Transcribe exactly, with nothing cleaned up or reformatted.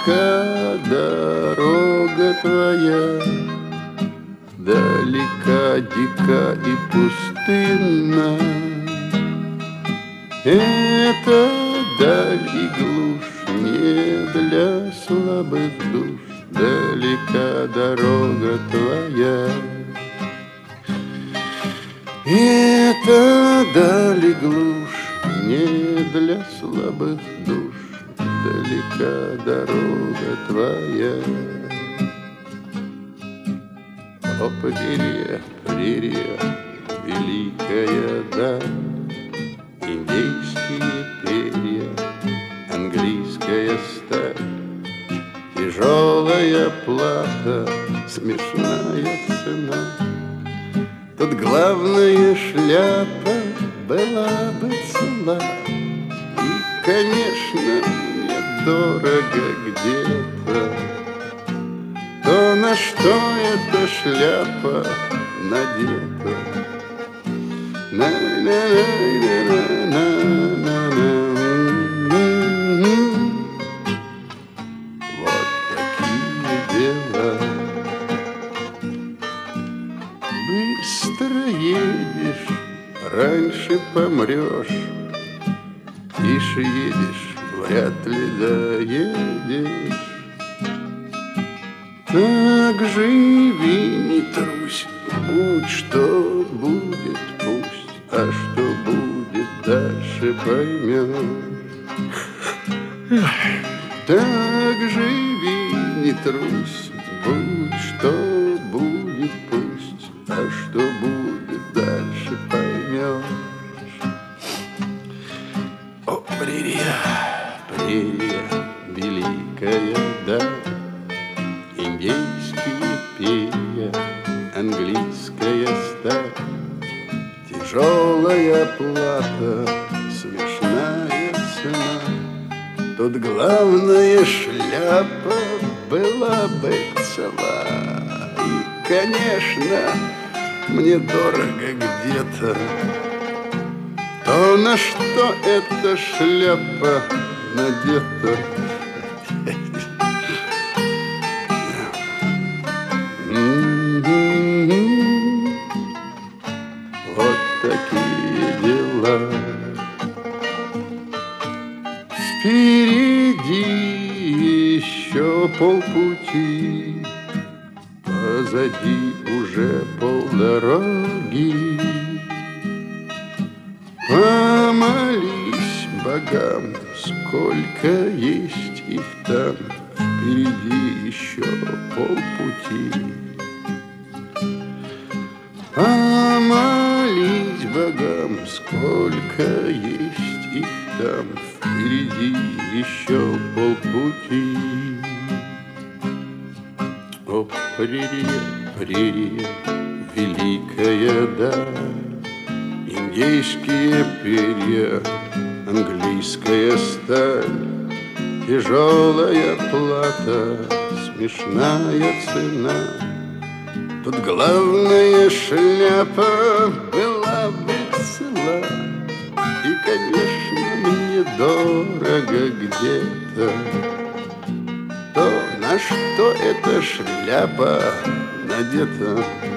Далека дорога твоя, далека, дика и пустынна. Это даль и глушь не для слабых душ. Далека дорога твоя. Это даль и глушь не для слабых душ. Далека дорога твоя. О, прерия, прерия, великая даль, индейские перья, английская сталь, тяжелая плата, смешная цена. Тут главная шляпа была бы цела. И, конечно, мне дорого где-то то, на что эта шляпа надета. Вот такие дела. Быстро едешь, раньше помрешь. Тише едешь, вряд ли доедешь. Так живи, не трусь, будь что будет, пусть, а что будет дальше поймешь. Так живи, не трусь, будь что будет, пусть, а что будет дальше поймешь. О, прерия, прерия, великая даль, индейские перья, английская сталь, тяжелая плата, смешная цена. Тут главная шляпа была бы цела. И, конечно, мне дорого где-то то, на что эта шляпа надета. Вот такие дела. Впереди еще полпути, позади уже полдороги. Помолись богам, сколько есть их там. Впереди еще полпути. Помолись богам, сколько есть их там. Впереди еще полпути. О, прерия, прерия, великая даль, индейские перья, английская сталь, тяжелая плата, смешная цена. Тут главная шляпа была бы цела. И, конечно, мне дорого где-то то, на что эта шляпа надета.